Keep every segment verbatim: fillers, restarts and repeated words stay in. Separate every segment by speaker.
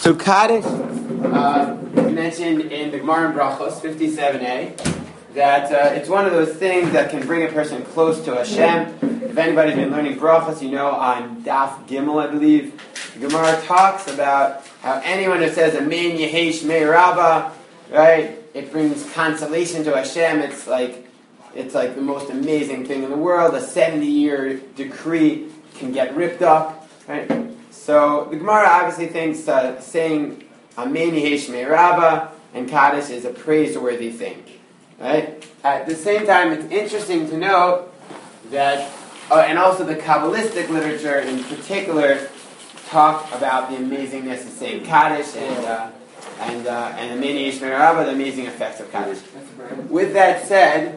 Speaker 1: So Kaddish, uh, mentioned in the Gemara in Brachos fifty-seven a, that uh, it's one of those things that can bring a person close to Hashem. If anybody's been learning Brachos, you know on Daf Gimel, I believe, the Gemara talks about how anyone who says Amen Yehei Shmei Rabbah, right, it brings consolation to Hashem. It's like it's like the most amazing thing in the world. A seventy-year decree can get ripped up, right? So the Gemara obviously thinks uh, saying Amen Yehei Shmei Rabbah and Kaddish is a praiseworthy thing, right? At the same time, it's interesting to note that, uh, and also the Kabbalistic literature in particular, talk about the amazingness of saying Kaddish and uh, and uh, and Amen Yehei Shmei Rabbah, the amazing effects of Kaddish. With that said,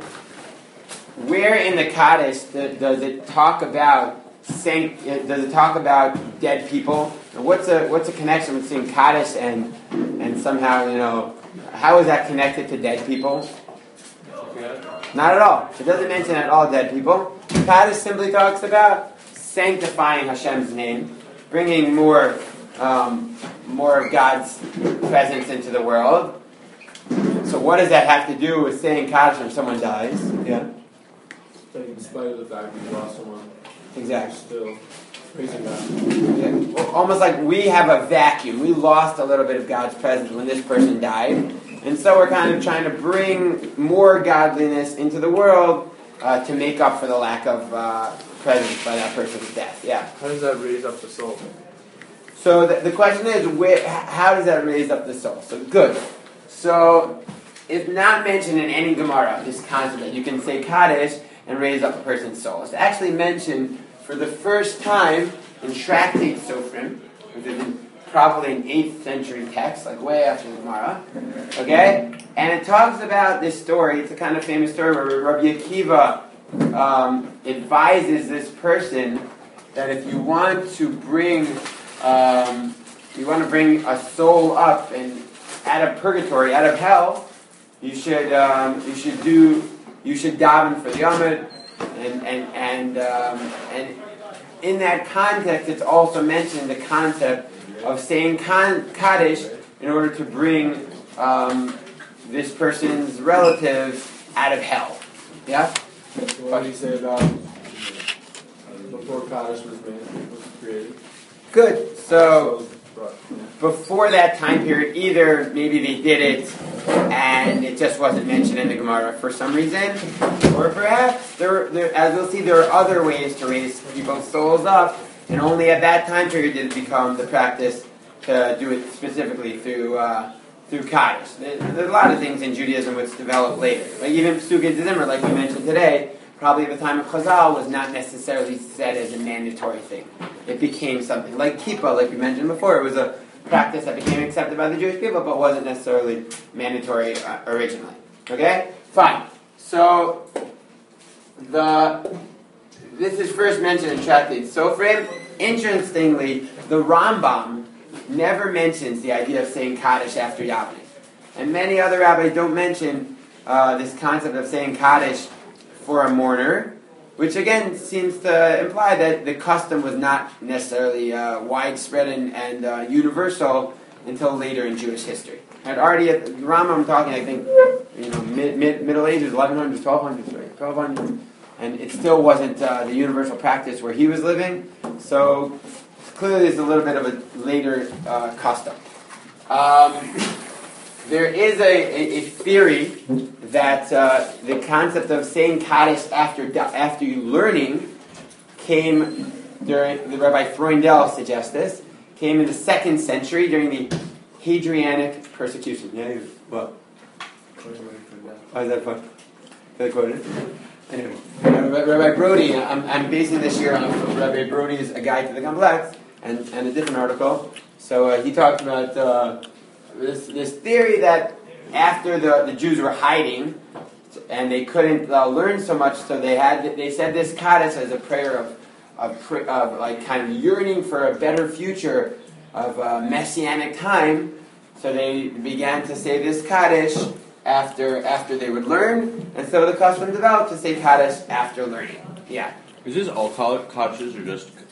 Speaker 1: where in the Kaddish does it talk about saying? Does it talk about dead people? What's a what's a connection between Kaddish and and somehow, you know, how is that connected to dead people? Not at all. It doesn't mention at all dead people. Kaddish simply talks about sanctifying Hashem's name, bringing more um, more of God's presence into the world. So what does that have to do with saying Kaddish when someone dies? Yeah.
Speaker 2: In spite of the fact that you lost someone,
Speaker 1: exactly.
Speaker 2: Still praising God.
Speaker 1: Yeah. Well, almost like we have a vacuum. We lost a little bit of God's presence when this person died. And so we're kind of trying to bring more godliness into the world uh, to make up for the lack of uh, presence by that person's death. Yeah.
Speaker 2: How does that raise up the soul?
Speaker 1: So the, the question is, where, how does that raise up the soul? So good. So it's not mentioned in any Gemara, this concept that you can say Kaddish and raise up a person's soul. It's actually mentioned for the first time in Tractate Sofrim, which is probably an eighth century text, like way after the Gemara. Okay? And it talks about this story. It's a kind of famous story where Rabbi Akiva um, advises this person that if you want to bring um, you want to bring a soul up and out of purgatory, out of hell, you should um, you should do you should daven for the Amud, and and and um, and in that context, it's also mentioned the concept of saying Kaddish in order to bring um, this person's relatives out of hell. Yeah.
Speaker 2: What do you say about before Kaddish was made, was created?
Speaker 1: Good. So before that time period, either maybe they did it and it just wasn't mentioned in the Gemara for some reason, or perhaps, there, there, as we'll see, there are other ways to raise people's souls up, and only at that time period did it become the practice to do it specifically through uh, through Kaddish. There, there's a lot of things in Judaism which developed later. Like even Psukei D'Zimra, like we mentioned today, probably at the time of Chazal, was not necessarily said as a mandatory thing. It became something. Like Kippah, like we mentioned before, it was a practice that became accepted by the Jewish people, but wasn't necessarily mandatory uh, originally. Okay? Fine. So, the this is first mentioned in Tractate Sofrim. Interestingly, the Rambam never mentions the idea of saying Kaddish after davening. And many other rabbis don't mention uh, this concept of saying Kaddish for a mourner, which again seems to imply that the custom was not necessarily uh, widespread and, and uh, universal until later in Jewish history. And already at the Rambam, I'm talking, I think, you know, mid, mid Middle Ages, eleven hundreds, twelve hundreds, right? twelve hundreds, and it still wasn't uh, the universal practice where he was living. So clearly, there's a little bit of a later uh, custom. Um, there is a, a, a theory that uh, the concept of saying Kaddish after after you learning came during, the Rabbi Freundel suggests this, came in the second century during the Hadrianic persecution. Yeah, what? Why is that fun? Did I quote it? Anyway, Rabbi Brody, I'm, I'm basing this year on Rabbi Brody's A Guide to the Complex and, and a different article. So uh, he talked about uh, this, this theory that after the, the Jews were hiding and they couldn't uh, learn so much, so they had they said this Kaddish as a prayer of of, of like kind of yearning for a better future of uh, messianic time. So they began to say this Kaddish after after they would learn, and so the custom developed to say Kaddish after learning. Yeah.
Speaker 3: Is this all Kaddishes or just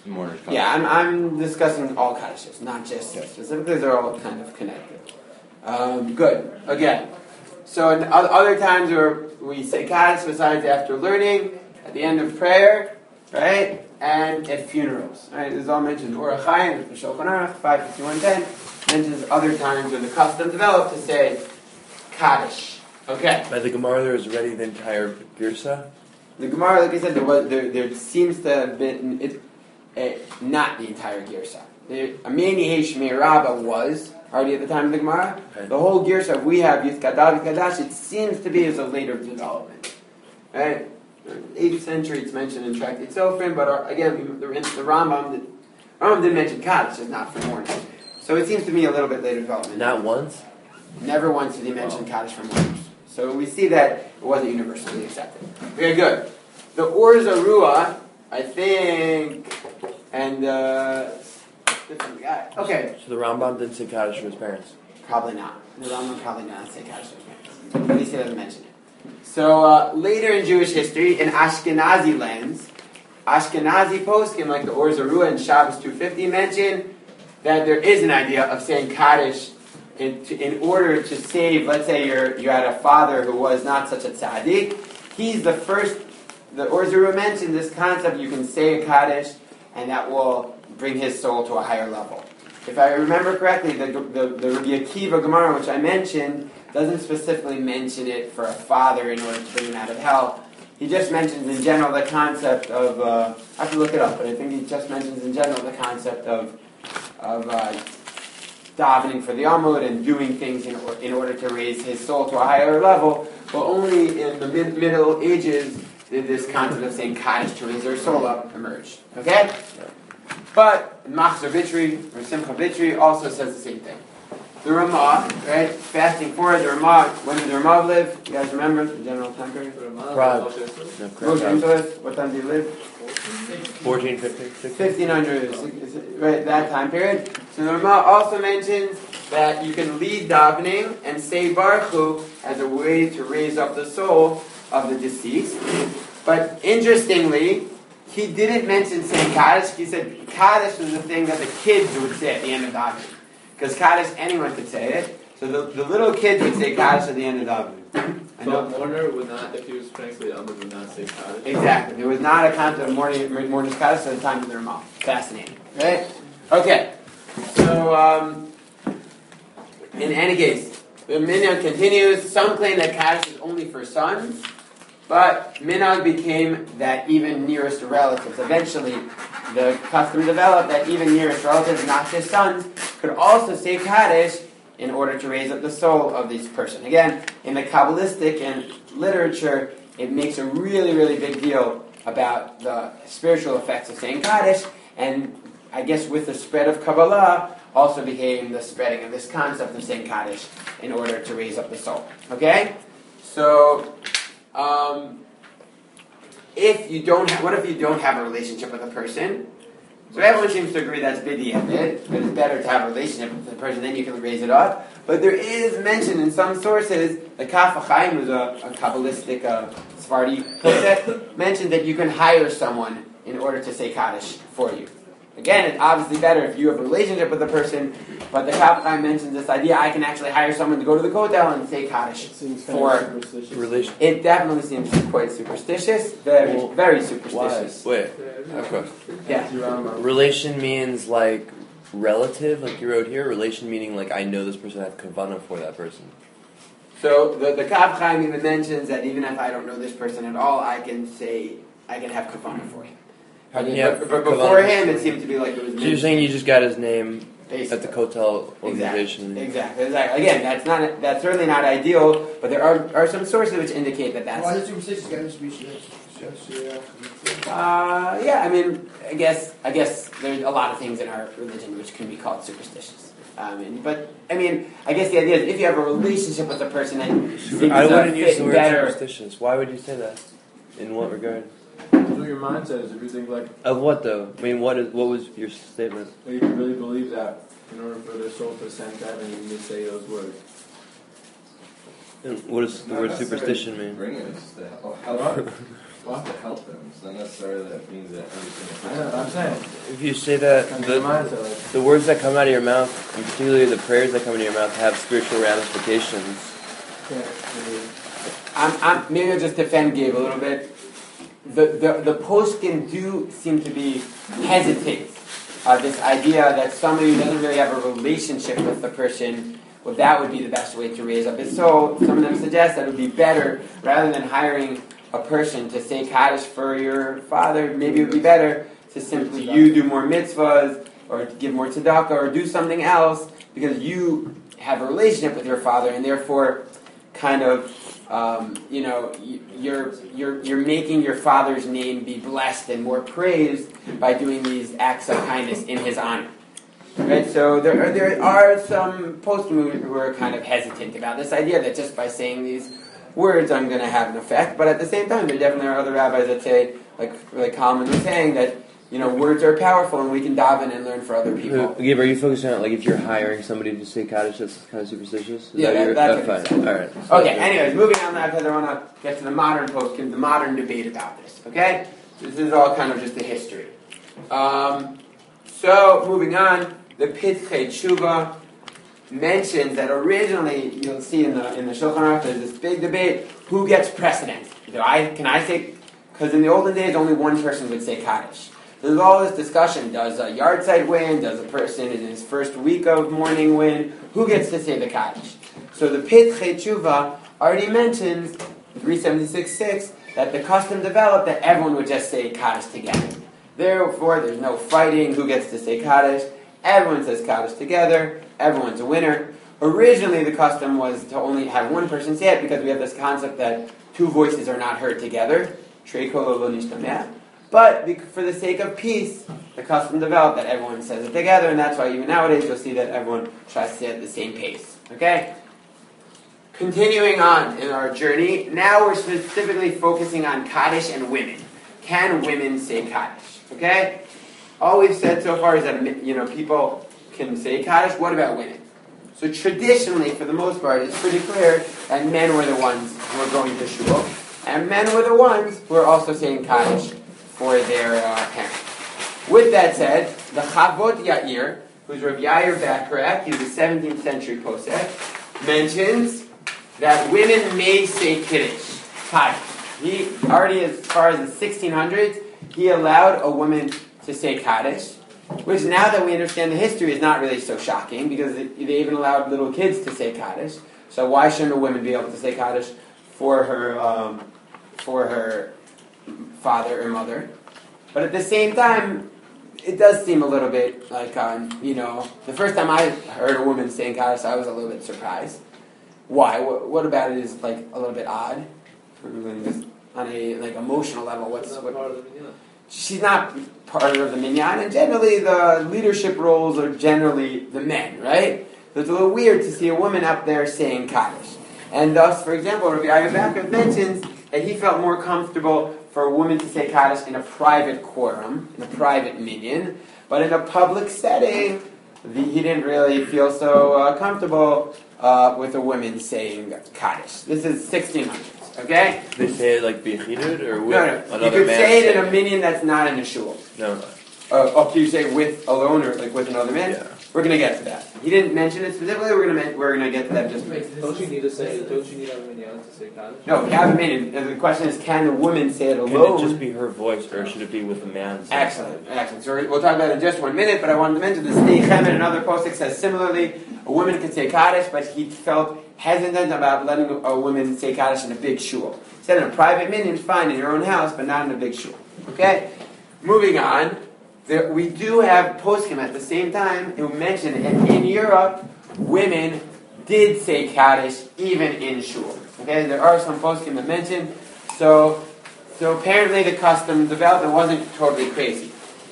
Speaker 3: Mourner's Kaddish.
Speaker 1: Yeah, I'm, I'm discussing all Kaddishes, not just
Speaker 3: Yes.
Speaker 1: specifically. They're all kind of connected. Um, good. Again, so in o- other times where we say Kaddish, besides after learning, at the end of prayer, right, and at funerals, right. This is all mentioned. Orach Chaim, the Shulchan Aruch, five fifty-one ten, mentions other times when the custom developed to say Kaddish. Okay.
Speaker 3: By the Gemara, there is already the entire Girsa.
Speaker 1: The Gemara, like I said, there, was, there, there seems to have been it, uh, not the entire Girsa. The Ameni Shmei Rabbah was already at the time of the Gemara.
Speaker 3: Okay.
Speaker 1: The whole Girsa we have, Yiskadav Kadash, it seems to be as a later development. Right? eighth century, it's mentioned in Tractate Sofrim, but our, again, the, the Rambam, did, Rambam didn't mention Kaddish, it's not for mourning. So it seems to be a little bit later development.
Speaker 3: Not once?
Speaker 1: Never once did he mention Kaddish for mourners. So we see that it wasn't universally accepted. Very good. The Or Zarua, I think, and uh, different guy. Okay,
Speaker 3: So the Rambam didn't say Kaddish from his parents.
Speaker 1: probably not. The Rambam probably did not say Kaddish for his parents. At least he doesn't mention it. So uh, later in Jewish history, in Ashkenazi lands, Ashkenazi poskim like the Or Zarua and Shabbos two fifty mention that there is an idea of saying Kaddish in, to, in order to save. Let's say you're you had a father who was not such a tzaddik. He's the first. The Or Zarua mentioned this concept. You can say a Kaddish, and that will bring his soul to a higher level. If I remember correctly, the the, the Rabbi Akiva Gemara, which I mentioned, doesn't specifically mention it for a father in order to bring him out of hell. He just mentions in general the concept of, uh, I have to look it up, but I think he just mentions in general the concept of of uh, davening for the Amud and doing things in, or, in order to raise his soul to a higher level. But only in the mid, Middle Ages did this concept of saying Kaddish to raise their soul up emerge. Okay? But Machzor Vitri, or Simcha Vitri, also says the same thing. The Ramah, right? Fasting forward, the Ramah, when did the Ramah live? You guys remember the general time period?
Speaker 3: Prague. No,
Speaker 1: Moshe
Speaker 3: correct.
Speaker 1: Angeles, what time did he live?
Speaker 3: fourteen fifty, sixteen.
Speaker 1: fifteen hundred, right, that time period. So the Ramah also mentions that you can lead davening and say Baruch Hu as a way to raise up the soul of the deceased. But interestingly, he didn't mention saying Kaddish. He said Kaddish was the thing that the kids would say at the end of davening. Because Kaddish, anyone could say it. So the, the little kids would say Kaddish at the end of davening. I
Speaker 2: So
Speaker 1: know.
Speaker 2: a mourner would not, if he was praying for the Amud, would not say Kaddish.
Speaker 1: Exactly. There was not a concept of morning, morning Kaddish at the time of the Ramah. Fascinating. Right? Okay. So, um, in any case, the minhag continues. Some claim that Kaddish is only for sons, but minhag became that even nearest relatives. Eventually, the custom developed that even nearest relatives, not just sons, could also say Kaddish in order to raise up the soul of this person. Again, in the Kabbalistic and literature, it makes a really, really big deal about the spiritual effects of saying Kaddish, and I guess with the spread of Kabbalah, also became the spreading of this concept of saying Kaddish in order to raise up the soul. Okay? So, um, if you don't have, what if you don't have a relationship with a person? So everyone seems to agree that's b'di'evet, but it's better to have a relationship with the person, then you can raise it up. But there is mention in some sources, the Kaf HaChaim, who's a, a Kabbalistic uh, Sephardi concept, mentioned that you can hire someone in order to say Kaddish for you. Again, it's obviously better if you have a relationship with the person, but the Kaf HaChaim mentions this idea, I can actually hire someone to go to the Kotel and say Kaddish
Speaker 2: It seems kind
Speaker 1: for...
Speaker 2: of superstitious.
Speaker 3: Relation.
Speaker 1: It definitely seems quite superstitious, very,
Speaker 3: Well,
Speaker 1: very
Speaker 3: Why?
Speaker 1: superstitious.
Speaker 3: Wait. Okay.
Speaker 1: Yeah.
Speaker 3: Relation means like relative, like you wrote here. Relation meaning like I know this person, I have kavanah for that person.
Speaker 1: So the the Kaf Chaim even mentions that even if I don't know this person at all, I can say I can have kavanah for him.
Speaker 3: How
Speaker 1: I
Speaker 3: can
Speaker 1: mean,
Speaker 3: you have
Speaker 1: but, but
Speaker 3: kavanah?
Speaker 1: beforehand, it seemed to be like it was.
Speaker 3: So you're saying you just got his name
Speaker 1: basically.
Speaker 3: at the Kotel
Speaker 1: Exactly.
Speaker 3: organization?
Speaker 1: Exactly. Exactly. Again, that's not that's certainly not ideal, but there are are some sources which indicate that that's.
Speaker 4: Why is it superstitious? Got to speak.
Speaker 1: Uh, yeah, I mean, I guess I guess there's a lot of things in our religion which can be called superstitious. I mean, but I mean, I guess the idea is if you have a relationship with a person that seems
Speaker 3: I
Speaker 1: to
Speaker 3: wouldn't use
Speaker 1: fit
Speaker 3: the word
Speaker 1: better.
Speaker 3: superstitious. Why would you say that? In what regard?
Speaker 2: That's what your mind says. If you think like,
Speaker 3: Of what though? I mean, what is what was your statement?
Speaker 2: like if you really believe that, in order for their soul to ascend to heaven, you need to say those words.
Speaker 3: And what does the
Speaker 4: Not
Speaker 3: word
Speaker 4: necessarily
Speaker 3: superstition mean?
Speaker 4: Bring it, it's to help, help
Speaker 2: What?
Speaker 4: It's to help them. It's not necessarily that it means that everything.
Speaker 2: I know what I'm saying.
Speaker 3: If you say that,
Speaker 2: Kind of your
Speaker 3: the,
Speaker 2: mindset, like,
Speaker 3: the words that come out of your mouth, and particularly the prayers that come out of your mouth, have spiritual ramifications.
Speaker 2: can't really-
Speaker 1: I'm, I'm, maybe I'll just defend Gabe a little bit. The, the, the poskim do seem to be hesitant of this idea that somebody who doesn't really have a relationship with the person, well, that would be the best way to raise up. And so some of them suggest that it would be better, rather than hiring a person to say Kaddish for your father, maybe it would be better to simply you do more mitzvahs, or give more tzedakah, or do something else, because you have a relationship with your father, and therefore kind of Um, you know, you're you're you're making your father's name be blessed and more praised by doing these acts of kindness in his honor. Right? So there are, there are some poskim who are kind of hesitant about this idea that just by saying these words I'm going to have an effect. But at the same time, there definitely are other rabbis that say, like like Kalman was saying, that you know words are powerful and we can daven and learn for other people.
Speaker 3: Gabe, are you focusing on like if you're hiring somebody to say Kaddish that's kind of superstitious? Is
Speaker 1: Yeah, that,
Speaker 3: your,
Speaker 1: that's
Speaker 3: oh,
Speaker 1: what
Speaker 3: fine.
Speaker 1: it said.
Speaker 3: All right.
Speaker 1: Okay, anyways, moving on now because I want to get to the modern poskim, the modern debate about this, okay? This is all kind of just the history. Um, so, moving on, the Pitchei Tshuva mentions that originally, you'll see in the in the Shulchan Aruch, there's this big debate, who gets precedence? Do I, can I say, because in the olden days, only one person would say Kaddish. There's all this discussion, does a yard site win? Does a person in his first week of mourning win? Who gets to say the Kaddish? So the Pitchei Tshuva already mentions, three seventy-six six, that the custom developed that everyone would just say Kaddish together. Therefore, there's no fighting who gets to say Kaddish. Everyone says Kaddish together. Everyone's a winner. Originally, the custom was to only have one person say it because we have this concept that two voices are not heard together. Trei kol lo nishtameh. But for the sake of peace, the custom developed that everyone says it together, and that's why even nowadays you'll see that everyone tries to say it at the same pace. Okay? Continuing on in our journey, now we're specifically focusing on Kaddish and women. Can women say Kaddish? Okay? All we've said so far is that you know people can say Kaddish. What about women? So traditionally, for the most part, it's pretty clear that men were the ones who were going to shul, and men were the ones who were also saying Kaddish for their uh, parents. With that said, the Chavot Yair, who's Rav Yair Bacharach, he's a seventeenth century posek, mentions that women may say Kiddush, Kaddish. He already, as far as the sixteen hundreds, he allowed a woman to say Kaddish, which now that we understand the history is not really so shocking, because it, they even allowed little kids to say Kaddish. So why shouldn't a woman be able to say Kaddish for her um, for her father or mother? But at the same time, it does seem a little bit like, um, you know, the first time I heard a woman saying Kaddish, I was a little bit surprised. Why? What, what about it is like a little bit odd? Just on a like emotional level, what's what? She's not part of the minyan, and generally the leadership roles are generally the men, right? So it's a little weird to see a woman up there saying Kaddish. And thus, for example, Rabbi Yair Bacharach mentions that he felt more comfortable for a woman to say Kaddish in a private quorum, in a private minyan, but in a public setting, the, he didn't really feel so uh, comfortable uh, with a woman saying Kaddish. This is sixteen hundreds, okay?
Speaker 3: They say it like Bechidud or with
Speaker 1: No, no.
Speaker 3: another
Speaker 1: You could
Speaker 3: man
Speaker 1: say it in
Speaker 3: saying
Speaker 1: a minyan that's not in a shul.
Speaker 3: No.
Speaker 1: Uh, oh, can you say with alone or like with another man?
Speaker 3: Yeah.
Speaker 1: We're going to get to that. He didn't mention it specifically. We're going to we're going to get to that in just a minute.
Speaker 2: Don't you need to say? Don't you need a minyan to say Kaddish?
Speaker 1: No, we have a minyan. And the question is, can the woman say it
Speaker 3: Can
Speaker 1: alone?
Speaker 3: it just be her voice, or should it be with a man? saying
Speaker 1: Excellent, excellent. So we'll talk about it in just one minute, but I wanted to mention the Sdei Chemed and another posik says similarly, a woman could say Kaddish, but he felt hesitant about letting a woman say Kaddish in a big shul. He said in a private minyan, fine, in your own house, but not in a big shul. Okay? Moving on, there, we do have poskim at the same time who mention it. In Europe, women did say Kaddish even in shul. Okay? There are some poskim that mention, so... So apparently the custom developed and wasn't totally crazy.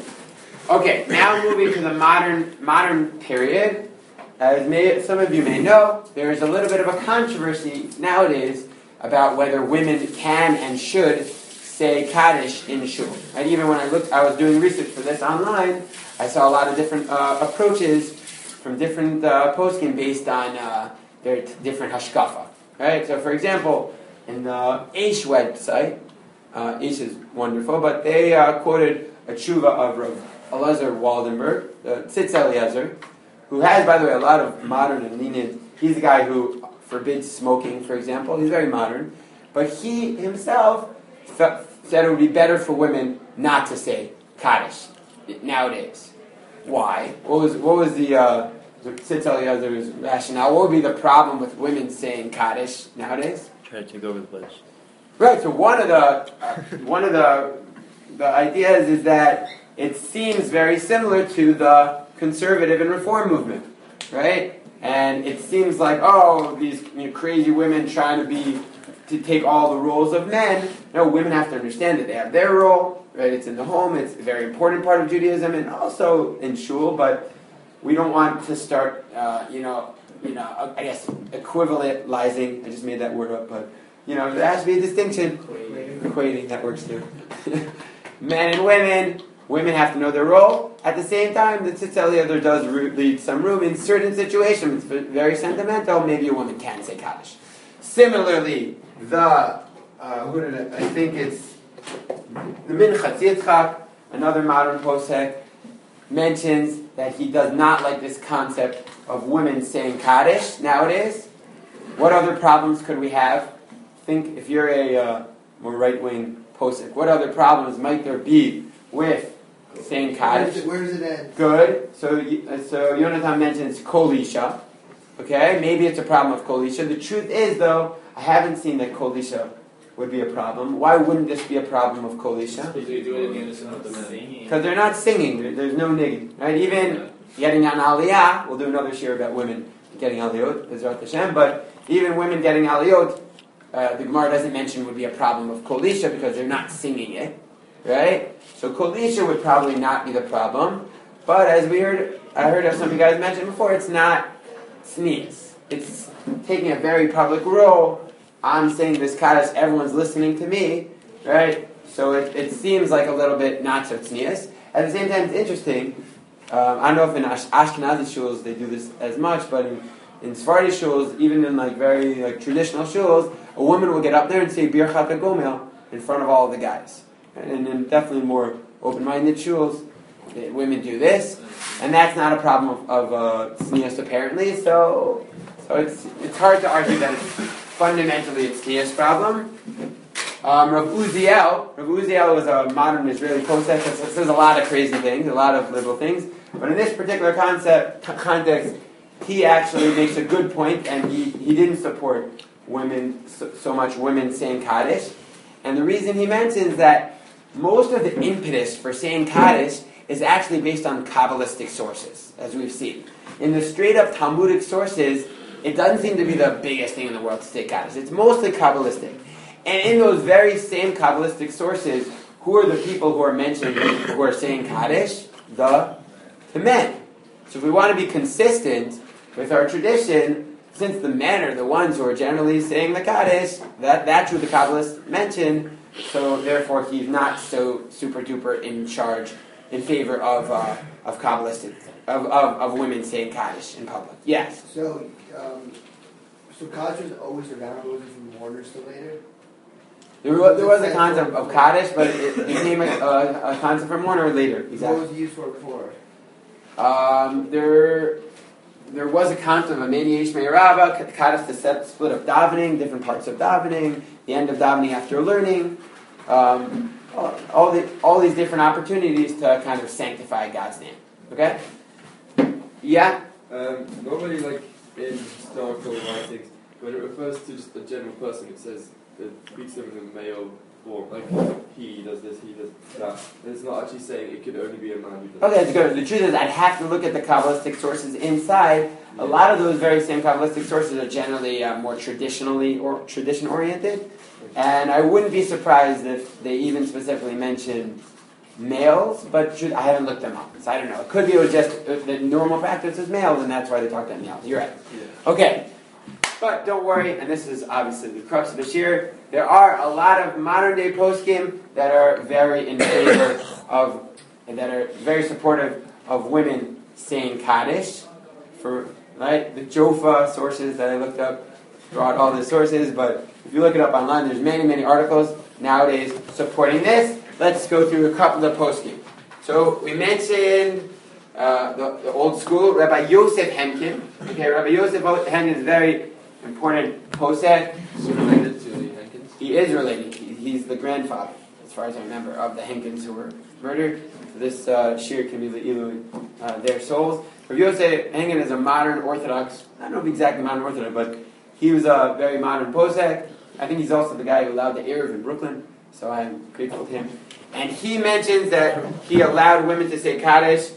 Speaker 1: Okay, now moving to the modern modern period. As may, some of you may know, there is a little bit of a controversy nowadays about whether women can and should say Kaddish in shul. And even when I looked, I was doing research for this online, I saw a lot of different uh, approaches from different uh, poskim based on uh, their t- different hashkafa. Right? So, for example, in the Aish website, uh, Aish is wonderful, but they uh, quoted a tshuva of Rav Eliezer Waldenberg, the Tzitz Eliezer, who has, by the way, a lot of modern and lenient. He's the guy who forbids smoking, for example. He's very modern. But he himself fe- said it would be better for women not to say Kaddish nowadays. Why? What was what was the uh, Tzitz Eliezer's rationale? What would be the problem with women saying Kaddish nowadays?
Speaker 3: Try to take over the place.
Speaker 1: Right. So one of the uh, one of the the ideas is that it seems very similar to the conservative and reform movement, right? And it seems like, oh, these you know, crazy women trying to be to take all the roles of men. No, women have to understand that they have their role, right? It's in the home. It's a very important part of Judaism, and also in shul. But we don't want to start, uh, you know, you know, I guess equivalentizing. I just made that word up, but you know, there has to be a distinction. Equating, Equating that works too. Men and women. Women have to know their role. At the same time, the Tzitz Eliezer does leave some room in certain situations. Very sentimental. Maybe a woman can say Kaddish. Similarly, the uh, who did it? I think it's the Minchas Yitzchak, another modern posek, mentions that he does not like this concept of women saying Kaddish nowadays. What other problems could we have? Think if you're a uh, more right-wing posek, what other problems might there be with saying Kaddish?
Speaker 5: Where does it end?
Speaker 1: Good. So, uh, so Yonatan mentions Kolisha. Okay, maybe it's a problem of Kolisha. The truth is, though, I haven't seen that Kolisha would be a problem. Why wouldn't this be a problem of Kolisha?
Speaker 2: Because they do it in unison of the men.
Speaker 1: Because they're not singing. There, there's no nigging. Right? Even getting on Aliyah, we'll do another shir about women getting Aliyot, Bezrat Hashem, but even women getting Aliyot, uh, the Gemara doesn't mention would be a problem of Kolisha because they're not singing it. Right? So Kolisha would probably not be the problem. But as we heard, I heard of some of you guys mention before, it's not sneeze. It's taking a very public role. I'm saying this Kaddish, everyone's listening to me. Right? So it, it seems like a little bit not so tznius. At the same time, it's interesting. Um, I don't know if in Ash- Ashkenazi shuls they do this as much, but in, in Sephardi shuls, even in like very like traditional shuls, a woman will get up there and say Birchat HaGomel in front of all of the guys. And in definitely more open-minded shuls, women do this, and that's not a problem of, of uh, tznius apparently. So, so it's it's hard to argue that it's fundamentally a tznius problem. Um, Rav Uziel, Rav Uziel was a modern Israeli posek that says a lot of crazy things, a lot of liberal things, but in this particular concept context, he actually makes a good point, and he, he didn't support women so, so much women saying Kaddish, and the reason he mentions that most of the impetus for saying Kaddish is actually based on Kabbalistic sources, as we've seen. In the straight-up Talmudic sources, it doesn't seem to be the biggest thing in the world to say Kaddish. It's mostly Kabbalistic. And in those very same Kabbalistic sources, who are the people who are mentioned who are saying Kaddish? The, the men. So if we want to be consistent with our tradition, since the men are the ones who are generally saying the Kaddish, that, that's who the Kabbalists mention, so therefore he's not so super duper in charge in favor of uh, of Kabbalistic of, of, of women saying Kaddish in public. Yes.
Speaker 5: So, um, so Kaddish was always around, was it from mourners to later?
Speaker 1: There was, there was a concept of Kaddish, but it became a, a, a concept for mourner later. Exactly.
Speaker 5: What was it used for before?
Speaker 1: Um, there, there was a concept of a Meni Yishmei Rabbah, Kaddish to set, split up davening, different parts of davening, the end of davening after learning, um, all, all, the, all these different opportunities to kind of sanctify God's name. Okay? Yeah?
Speaker 2: Um, normally, like in historical writings, when it refers to just a general person, it says it speaks of in the male form, like he does this, he does that. And it's not actually saying it could only be a man who does.
Speaker 1: Okay, that's good. The truth is, I'd have to look at the Kabbalistic sources inside. A lot of those very same Kabbalistic sources are generally uh, more traditionally or tradition oriented, and I wouldn't be surprised if they even specifically mention males. But truth, I haven't looked them up, so I don't know. It could be it was just uh, the normal practice is males, and that's why they talked about males. You're right.
Speaker 2: Yeah.
Speaker 1: Okay. But don't worry, and this is obviously the crux of the shir, there are a lot of modern-day poskim that are very in favor of, and that are very supportive of women saying Kaddish. For right, the Jofa sources that I looked up, brought all the sources, but if you look it up online, there's many, many articles nowadays supporting this. Let's go through a couple of posting. So we mentioned uh, the, the old school, Rabbi Yosef Henkin. Okay, Rabbi Yosef Henkin is a very important posek.
Speaker 2: Is he related to the Hankins?
Speaker 1: He is related. He, he's the grandfather, as far as I remember, of the Henkins who were murdered. This uh, shir can be le'ilu uh, their souls. Rabbi Yosef Henkin is a modern Orthodox, I don't know if exactly modern Orthodox, but he was a very modern posek. I think he's also the guy who allowed the Eruv in Brooklyn, so I'm grateful to him. And he mentions that he allowed women to say Kaddish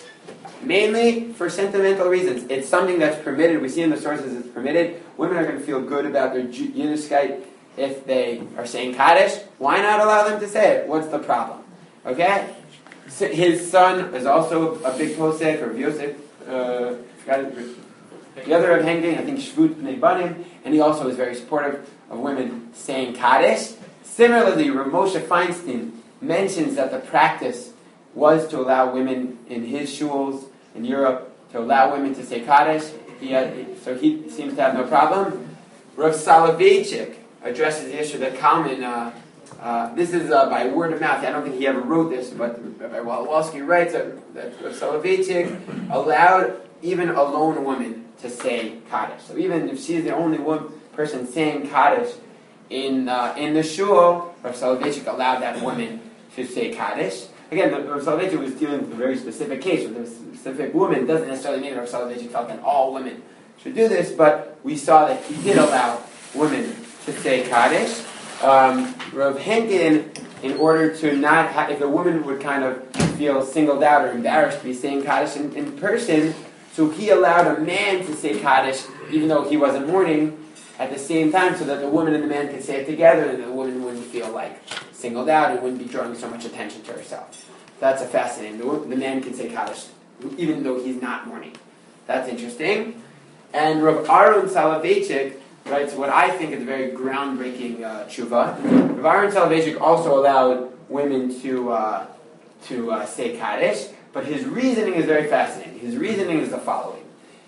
Speaker 1: mainly for sentimental reasons. It's something that's permitted. We see in the sources it's permitted. Women are going to feel good about their Yiddishkeit if they are saying Kaddish. Why not allow them to say it? What's the problem? Okay? So his son is also a big posek, or Yosef, uh, forgot it. The other of Henkin, I think Shvut Bnei Banim, and he also is very supportive of women saying Kaddish. Similarly, Rav Moshe Feinstein mentions that the practice was to allow women in his shuls in Europe to allow women to say Kaddish. He had, so he seems to have no problem. Rav Soloveitchik addresses the issue that Kalman, uh, uh, this is uh, by word of mouth, I don't think he ever wrote this, but Rabbi Walowski writes that, that Rav Soloveitchik allowed even a lone woman to say Kaddish. So even if she's the only one person saying Kaddish in uh, in the shul, Rav Soloveitchik allowed that woman to say Kaddish. Again, the, Rav Soloveitchik was dealing with a very specific case with a specific woman. It doesn't necessarily mean that Rav Soloveitchik felt that all women should do this, but we saw that he did allow women to say Kaddish. Um, Rav Henkin, in order to not have, if a woman would kind of feel singled out or embarrassed to be saying Kaddish in, in person, so he allowed a man to say Kaddish, even though he wasn't mourning, at the same time, so that the woman and the man could say it together, and the woman wouldn't feel like singled out and wouldn't be drawing so much attention to herself. That's a fascinating. The, the man can say Kaddish, even though he's not mourning. That's interesting. And Rav Aaron Soloveitchik writes what I think is a very groundbreaking uh, tshuva. Rav Aaron Soloveitchik also allowed women to uh, to uh, say Kaddish, but his reasoning is very fascinating. His reasoning is the following.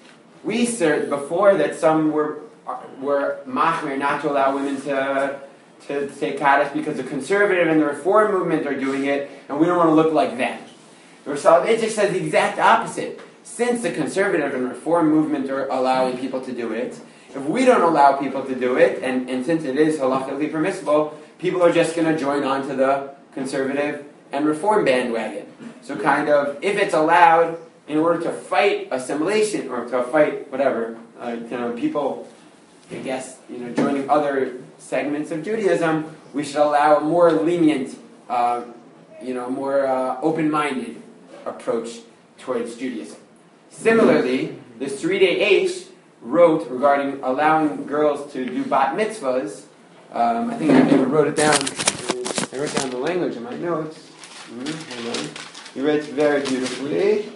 Speaker 1: We said before that some were were machmir not to allow women to to say Kaddish because the conservative and the reform movement are doing it, and we don't want to look like them. Rav Soloveitchik says the exact opposite. Since the conservative and reform movement are allowing people to do it, if we don't allow people to do it, and, and since it is halakhically permissible, people are just going to join on to the conservative and reform bandwagon. So kind of, if it's allowed, in order to fight assimilation, or to fight whatever, uh, you know, people, I guess, you know, joining other segments of Judaism, we should allow a more lenient, uh, you know, more uh, open-minded approach towards Judaism. Similarly, the Sridei Eish wrote regarding allowing girls to do bat mitzvahs. Um, I think I even wrote it down. I wrote down the language in my notes. Mm-hmm, hold on. He writes very beautifully.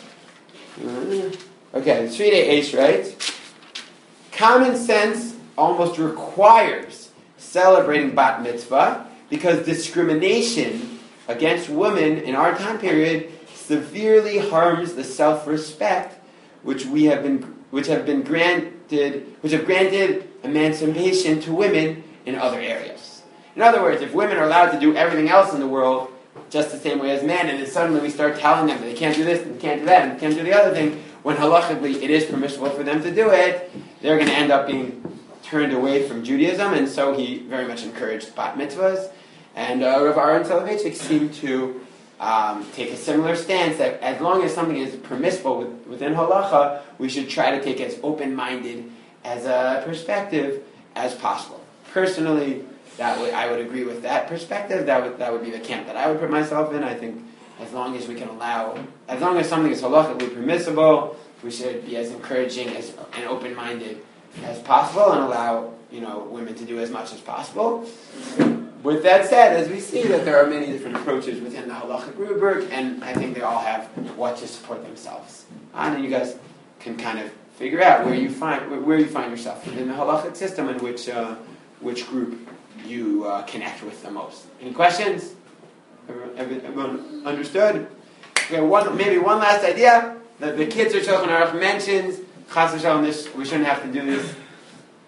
Speaker 1: Mm-hmm. Okay, the Sridei Eish writes, common sense almost requires celebrating bat mitzvah because discrimination against women in our time period severely harms the self-respect which we have been, which have been granted, which have granted emancipation to women in other areas. In other words, if women are allowed to do everything else in the world just the same way as men, and then suddenly we start telling them that they can't do this, and they can't do that, and they can't do the other thing, when halachically it is permissible for them to do it, they're going to end up being turned away from Judaism, and so he very much encouraged bat mitzvahs. And uh, Rav Aaron Soloveitchik seemed to um, take a similar stance that as long as something is permissible with, within halacha, we should try to take as open-minded as a perspective as possible. Personally, that would, I would agree with that perspective. That would that would be the camp that I would put myself in. I think as long as we can allow, as long as something is halachically permissible, we should be as encouraging as and open-minded as possible, and allow, you know, women to do as much as possible. With that said, as we see that there are many different approaches within the halachic rubric, and I think they all have what to support themselves. And then you guys can kind of figure out where you find where you find yourself within the halachic system and which uh, which group you uh, connect with the most. Any questions? Everyone, everyone understood? Okay, one maybe one last idea that the Kitzur Shulchan Aruch mentions. Chas v'shalom, this we shouldn't have to do this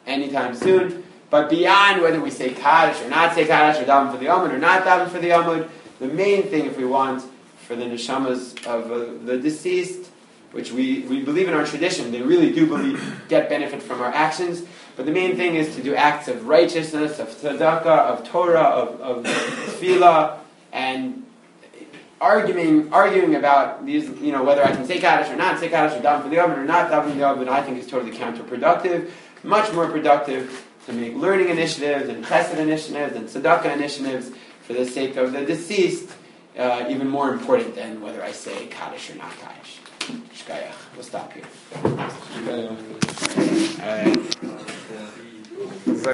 Speaker 1: anytime soon. But beyond whether we say Kaddish or not say Kaddish, or daven for the Amud or not daven for the Amud, the main thing, if we want, for the neshamas of uh, the deceased, which we, we believe in our tradition, they really do believe, get benefit from our actions. But the main thing is to do acts of righteousness, of tzedakah, of Torah, of, of tefillah, and arguing arguing about these, you know, whether I can say Kaddish or not say Kaddish, or daven for the Amud or not daven for the Amud, I think is totally counterproductive. Much more productive to make learning initiatives and chesed initiatives and tzedakah initiatives for the sake of the deceased, uh, even more important than whether I say Kaddish or not Kaddish. Shkayach. We'll stop here. All right.